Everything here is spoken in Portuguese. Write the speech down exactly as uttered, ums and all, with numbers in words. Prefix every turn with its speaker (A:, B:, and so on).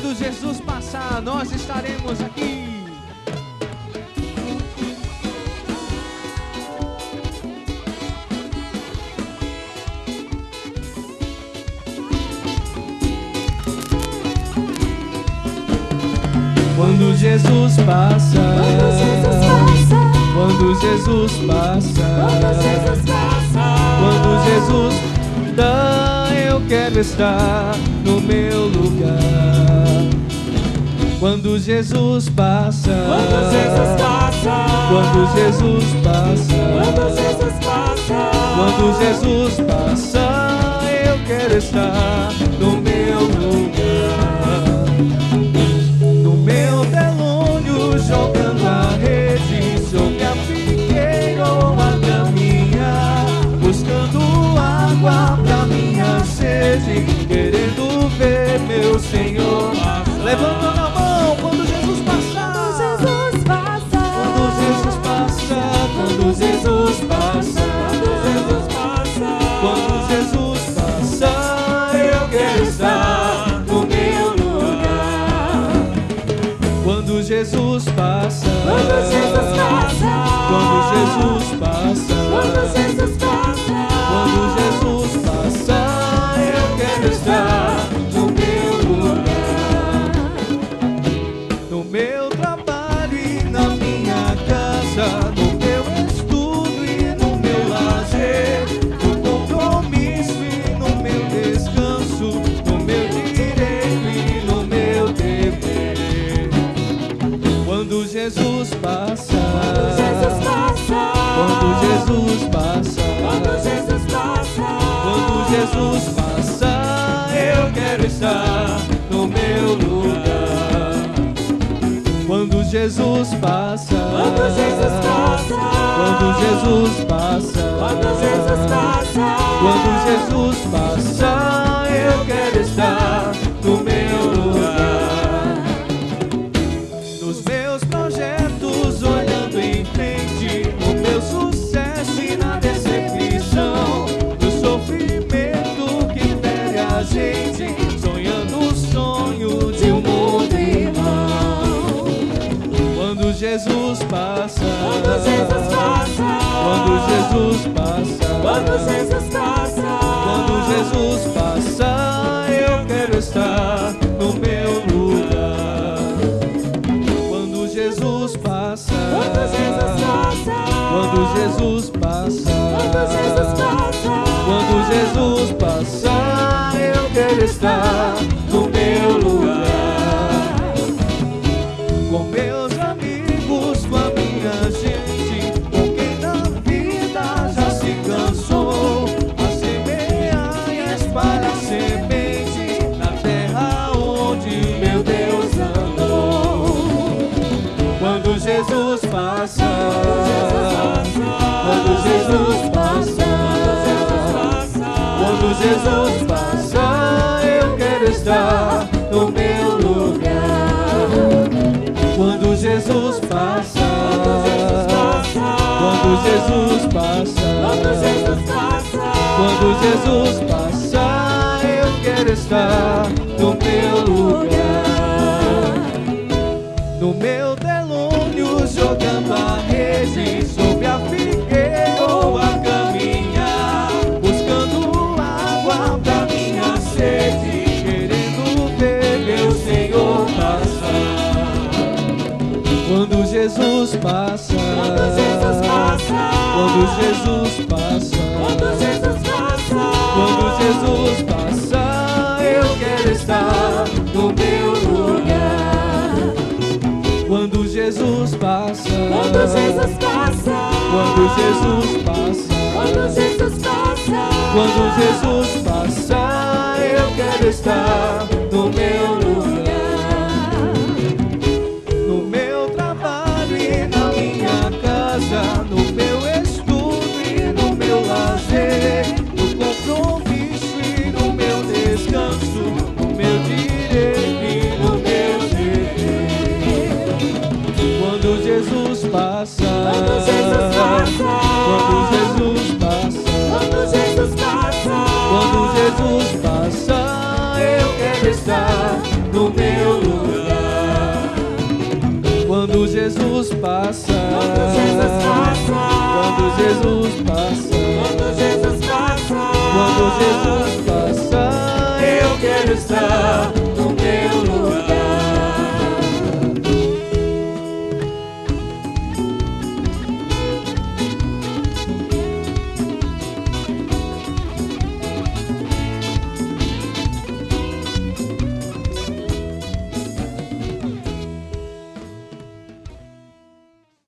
A: Quando Jesus passar, nós estaremos aqui. Quando Jesus passa, quando Jesus passa, quando Jesus dá, eu quero estar no meu lugar. Quando Jesus passa, quando Jesus passa, quando Jesus passa, quando Jesus passa, eu quero estar no meu lugar. No meu telônio, jogando a rede sobre a figueira ou a caminhar, buscando água pra minha sede, querendo ver meu Senhor. Levantando a mão quando Jesus passar. Quando Jesus passa, quando Jesus passa, quando Jesus passa, eu quero estar no meu lugar. Quando Jesus passa, quando Jesus passa, quando Jesus passa, quando Jesus passa, eu quero estar no meu lugar. No meu trabalho e na minha casa, no meu estudo e no meu lazer, no compromisso e no meu descanso, no meu direito e no meu dever. Quando Jesus passa, quando Jesus passa, quando Jesus passa, eu quero estar no meu lugar. Quando Jesus passa, quando Jesus passa, quando Jesus passa, quando Jesus passa, eu quero estar no meu lugar. Nos meus projetos, olhando em frente, no meu sucesso e na decepção, no sofrimento que fere a gente, sonhando o sonho de um mundo irmão. Quando Jesus passa, quando Jesus passa, quando Jesus passa, quando Jesus passa, quando Jesus passa, eu quero estar no meu lugar. Quando Jesus passa, quando Jesus passa, quando Jesus passa, quando Jesus passa, eu quero estar no meu lugar. Com meus amigos, com a minha gente, com quem na vida já se cansou, a semear e espalhar semente na terra onde meu Deus andou. Quando Jesus passa, quando Jesus passa, quando Jesus passa, eu quero estar no meu lugar. Quando Jesus passa, quando Jesus passa, quando Jesus passa, eu quero estar no meu lugar. No meu telônio, jogando a rede sobre a figueira ou a caminhar, buscando água pra minha sede, querendo ver meu Senhor passar. Quando Jesus passa, quando Jesus passa, quando Jesus passa, quando Jesus passa, eu quero estar no meu lugar. Quando Jesus passa, quando Jesus passa, quando Jesus passa, quando Jesus passa, eu quero estar no meu lugar. No meu trabalho e na minha casa, no meu estudo e no meu lazer, no compromisso e no meu descanso, no meu direito e no meu dever. Quando Jesus passa, quando Jesus passa, quando Jesus passa, quando Jesus passa, eu quero estar no no meu lugar. Quando Jesus passa,
B: Quando Jesus passa,
A: quando Jesus passa,
B: quando Jesus passa,
A: quando Jesus passa.